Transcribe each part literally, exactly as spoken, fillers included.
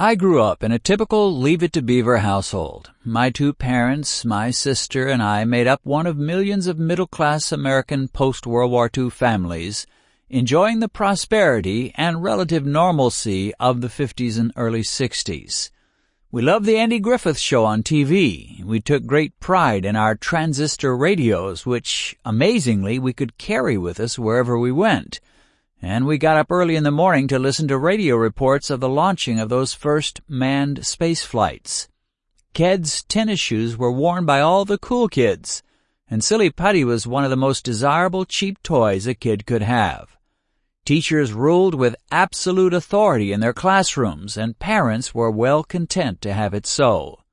I grew up in a typical Leave It to Beaver household. My two parents, my sister, and I made up one of millions of middle-class American post-World War Two families, enjoying the prosperity and relative normalcy of the fifties and early sixties. We loved the Andy Griffith Show on T V. We took great pride in our transistor radios, which, amazingly, we could carry with us wherever we went. And we got up early in the morning to listen to radio reports of the launching of those first manned space flights. Ked's tennis shoes were worn by all the cool kids, and Silly Putty was one of the most desirable cheap toys a kid could have. Teachers ruled with absolute authority in their classrooms, and parents were well content to have it so.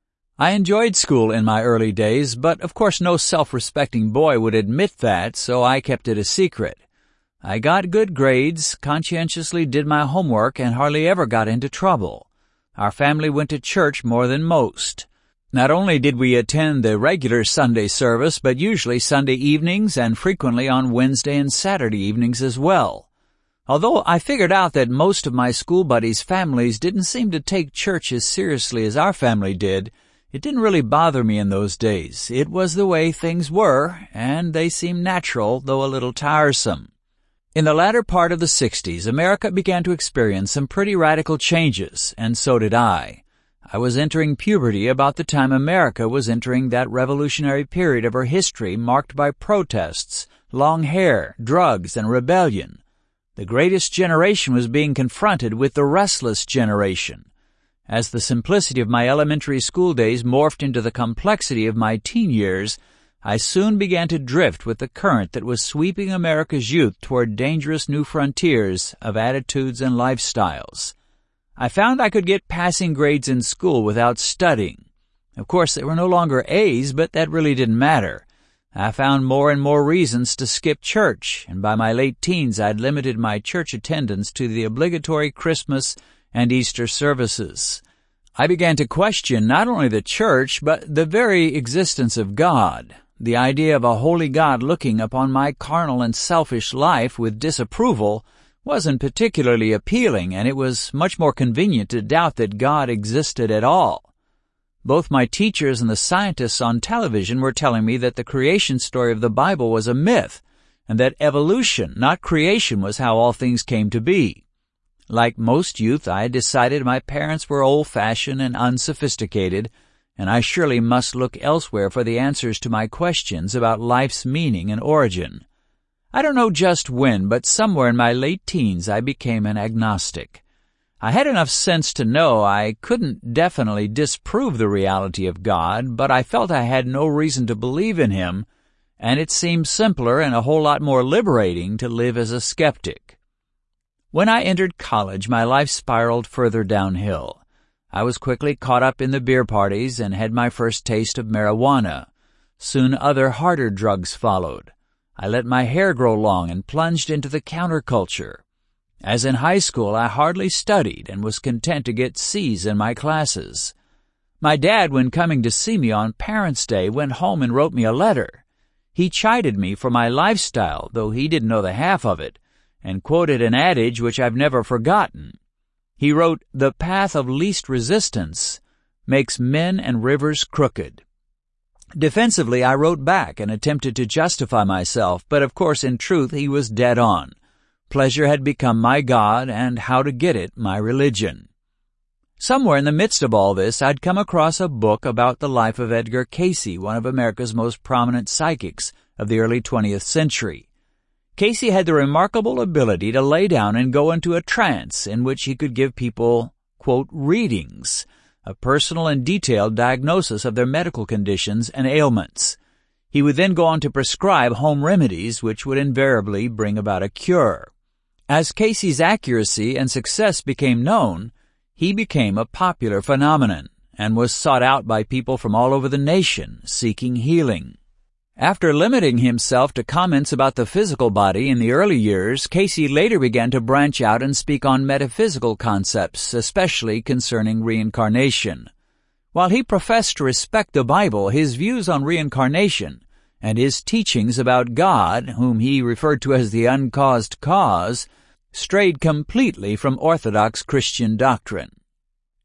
I enjoyed school in my early days, but of course no self-respecting boy would admit that, so I kept it a secret. I got good grades, conscientiously did my homework, and hardly ever got into trouble. Our family went to church more than most. Not only did we attend the regular Sunday service, but usually Sunday evenings and frequently on Wednesday and Saturday evenings as well. Although I figured out that most of my school buddies' families didn't seem to take church as seriously as our family did, it didn't really bother me in those days. It was the way things were, and they seemed natural, though a little tiresome. In the latter part of the sixties, America began to experience some pretty radical changes, and so did I. I was entering puberty about the time America was entering that revolutionary period of her history marked by protests, long hair, drugs, and rebellion. The greatest generation was being confronted with the restless generation. As the simplicity of my elementary school days morphed into the complexity of my teen years, I soon began to drift with the current that was sweeping America's youth toward dangerous new frontiers of attitudes and lifestyles. I found I could get passing grades in school without studying. Of course, they were no longer A's, but that really didn't matter. I found more and more reasons to skip church, and by my late teens I'd limited my church attendance to the obligatory Christmas and Easter services. I began to question not only the church, but the very existence of God. The idea of a holy God looking upon my carnal and selfish life with disapproval wasn't particularly appealing, and it was much more convenient to doubt that God existed at all. Both my teachers and the scientists on television were telling me that the creation story of the Bible was a myth, and that evolution, not creation, was how all things came to be. Like most youth, I had decided my parents were old-fashioned and unsophisticated, and I surely must look elsewhere for the answers to my questions about life's meaning and origin. I don't know just when, but somewhere in my late teens I became an agnostic. I had enough sense to know I couldn't definitely disprove the reality of God, but I felt I had no reason to believe in Him, and it seemed simpler and a whole lot more liberating to live as a skeptic. When I entered college, my life spiraled further downhill. I was quickly caught up in the beer parties and had my first taste of marijuana. Soon other harder drugs followed. I let my hair grow long and plunged into the counterculture. As in high school, I hardly studied and was content to get C's in my classes. My dad, when coming to see me on Parents' Day, went home and wrote me a letter. He chided me for my lifestyle, though he didn't know the half of it, and quoted an adage which I've never forgotten. He wrote, "The path of least resistance makes men and rivers crooked." Defensively, I wrote back and attempted to justify myself, but of course, in truth, he was dead on. Pleasure had become my God, and how to get it my religion. Somewhere in the midst of all this, I'd come across a book about the life of Edgar Cayce, one of America's most prominent psychics of the early twentieth century. Cayce had the remarkable ability to lay down and go into a trance in which he could give people, quote, readings, a personal and detailed diagnosis of their medical conditions and ailments. He would then go on to prescribe home remedies which would invariably bring about a cure. As Cayce's accuracy and success became known, he became a popular phenomenon and was sought out by people from all over the nation seeking healing. After limiting himself to comments about the physical body in the early years, Cayce later began to branch out and speak on metaphysical concepts, especially concerning reincarnation. While he professed to respect the Bible, his views on reincarnation and his teachings about God, whom he referred to as the uncaused cause, strayed completely from orthodox Christian doctrine.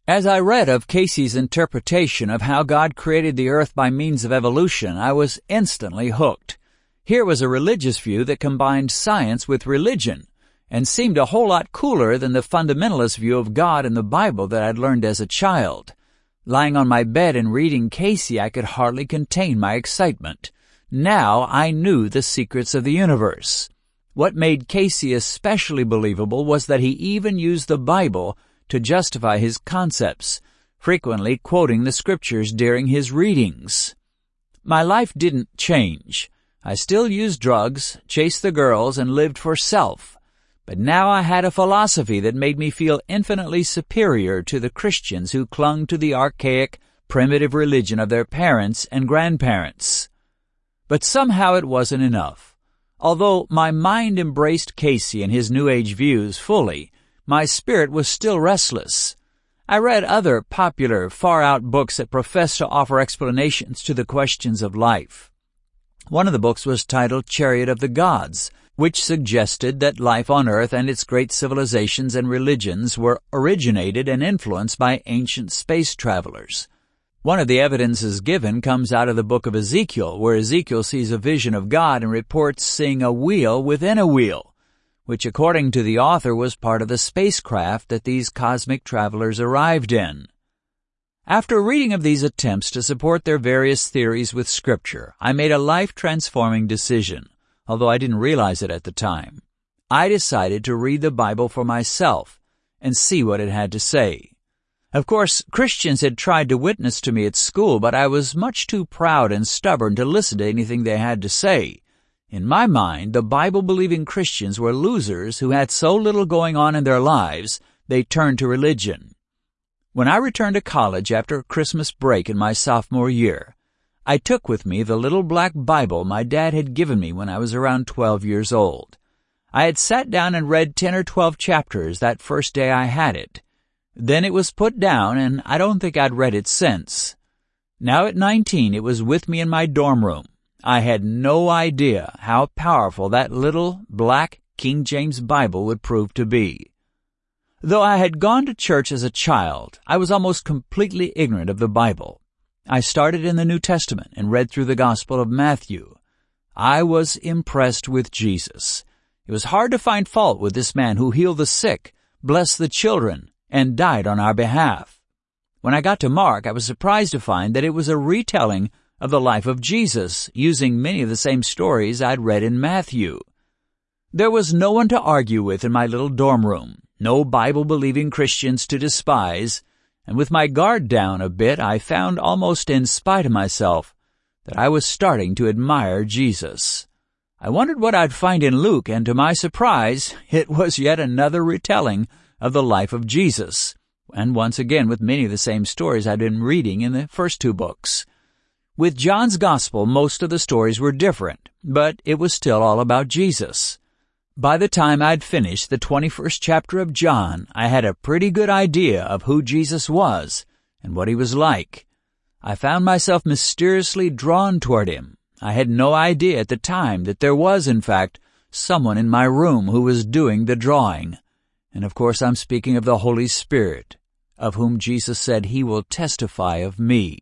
As I read of Casey's interpretation of how God created the earth by means of evolution, I was instantly hooked. Here was a religious view that combined science with religion, and seemed a whole lot cooler than the fundamentalist view of God in the Bible that I'd learned as a child. Lying on my bed and reading Casey, I could hardly contain my excitement. Now I knew the secrets of the universe. What made Casey especially believable was that he even used the Bible to justify his concepts, frequently quoting the scriptures during his readings. My life didn't change. I still used drugs, chased the girls, and lived for self. But now I had a philosophy that made me feel infinitely superior to the Christians who clung to the archaic, primitive religion of their parents and grandparents. But somehow it wasn't enough. Although my mind embraced Casey and his New Age views fully, my spirit was still restless. I read other popular, far-out books that professed to offer explanations to the questions of life. One of the books was titled Chariot of the Gods, which suggested that life on Earth and its great civilizations and religions were originated and influenced by ancient space travelers. One of the evidences given comes out of the book of Ezekiel, where Ezekiel sees a vision of God and reports seeing a wheel within a wheel, which according to the author was part of the spacecraft that these cosmic travelers arrived in. After reading of these attempts to support their various theories with Scripture, I made a life-transforming decision, although I didn't realize it at the time. I decided to read the Bible for myself and see what it had to say. Of course, Christians had tried to witness to me at school, but I was much too proud and stubborn to listen to anything they had to say. In my mind, the Bible-believing Christians were losers who had so little going on in their lives, they turned to religion. When I returned to college after Christmas break in my sophomore year, I took with me the little black Bible my dad had given me when I was around twelve years old. I had sat down and read ten or twelve chapters that first day I had it. Then it was put down, and I don't think I'd read it since. Now at nineteen, it was with me in my dorm room. I had no idea how powerful that little black King James Bible would prove to be. Though I had gone to church as a child, I was almost completely ignorant of the Bible. I started in the New Testament and read through the Gospel of Matthew. I was impressed with Jesus. It was hard to find fault with this man who healed the sick, blessed the children, and died on our behalf. When I got to Mark, I was surprised to find that it was a retelling of the life of Jesus, using many of the same stories I'd read in Matthew. There was no one to argue with in my little dorm room, no Bible-believing Christians to despise, and with my guard down a bit, I found almost in spite of myself that I was starting to admire Jesus. I wondered what I'd find in Luke, and to my surprise, it was yet another retelling of the life of Jesus, and once again with many of the same stories I'd been reading in the first two books. With John's Gospel, most of the stories were different, but it was still all about Jesus. By the time I'd finished the twenty-first chapter of John, I had a pretty good idea of who Jesus was and what he was like. I found myself mysteriously drawn toward him. I had no idea at the time that there was, in fact, someone in my room who was doing the drawing. And of course I'm speaking of the Holy Spirit, of whom Jesus said he will testify of me.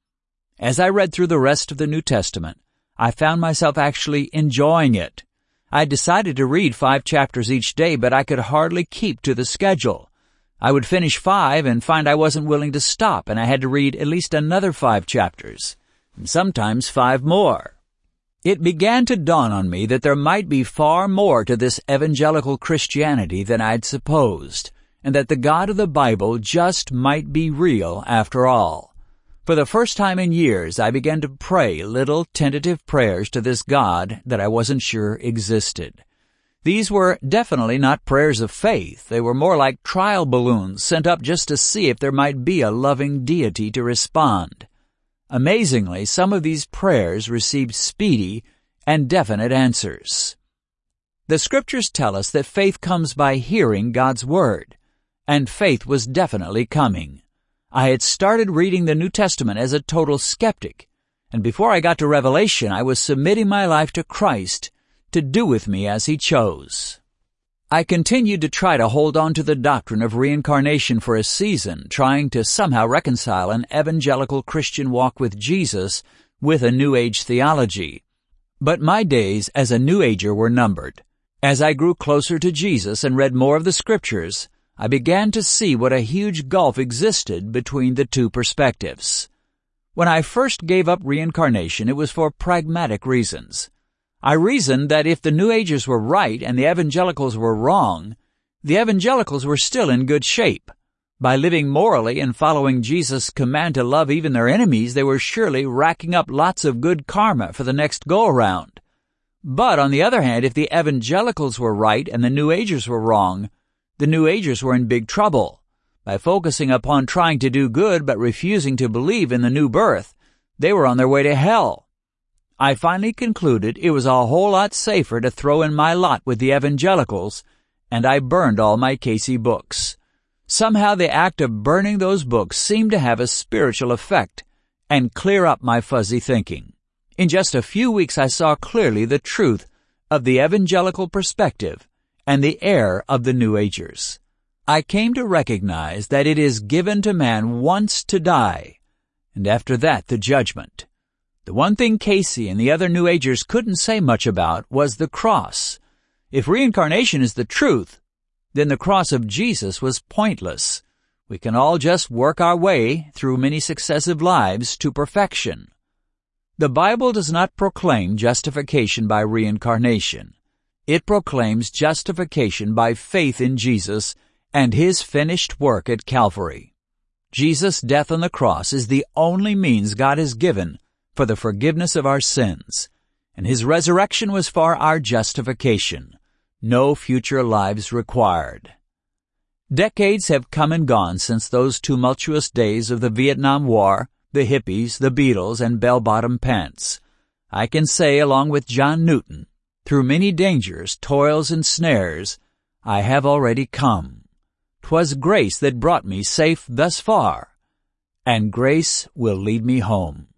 As I read through the rest of the New Testament, I found myself actually enjoying it. I decided to read five chapters each day, but I could hardly keep to the schedule. I would finish five and find I wasn't willing to stop, and I had to read at least another five chapters, and sometimes five more. It began to dawn on me that there might be far more to this evangelical Christianity than I'd supposed, and that the God of the Bible just might be real after all. For the first time in years, I began to pray little tentative prayers to this God that I wasn't sure existed. These were definitely not prayers of faith. They were more like trial balloons sent up just to see if there might be a loving deity to respond. Amazingly, some of these prayers received speedy and definite answers. The Scriptures tell us that faith comes by hearing God's Word, and faith was definitely coming. I had started reading the New Testament as a total skeptic, and before I got to Revelation, I was submitting my life to Christ to do with me as he chose. I continued to try to hold on to the doctrine of reincarnation for a season, trying to somehow reconcile an evangelical Christian walk with Jesus with a New Age theology. But my days as a New Ager were numbered. As I grew closer to Jesus and read more of the Scriptures, I began to see what a huge gulf existed between the two perspectives. When I first gave up reincarnation, it was for pragmatic reasons. I reasoned that if the New Agers were right and the evangelicals were wrong, the evangelicals were still in good shape. By living morally and following Jesus' command to love even their enemies, they were surely racking up lots of good karma for the next go-around. But on the other hand, if the evangelicals were right and the New Agers were wrong, the New Agers were in big trouble. By focusing upon trying to do good but refusing to believe in the new birth, they were on their way to hell. I finally concluded it was a whole lot safer to throw in my lot with the evangelicals, and I burned all my Casey books. Somehow the act of burning those books seemed to have a spiritual effect and clear up my fuzzy thinking. In just a few weeks I saw clearly the truth of the evangelical perspective and the error of the New Agers. I came to recognize that it is given to man once to die, and after that the judgment. The one thing Casey and the other New Agers couldn't say much about was the cross. If reincarnation is the truth, then the cross of Jesus was pointless. We can all just work our way through many successive lives to perfection. The Bible does not proclaim justification by reincarnation. It proclaims justification by faith in Jesus and His finished work at Calvary. Jesus' death on the cross is the only means God has given for the forgiveness of our sins, and His resurrection was for our justification. No future lives required. Decades have come and gone since those tumultuous days of the Vietnam War, the hippies, the Beatles, and bell-bottom pants. I can say, along with John Newton, through many dangers, toils, and snares, I have already come. 'Twas grace that brought me safe thus far, and grace will lead me home.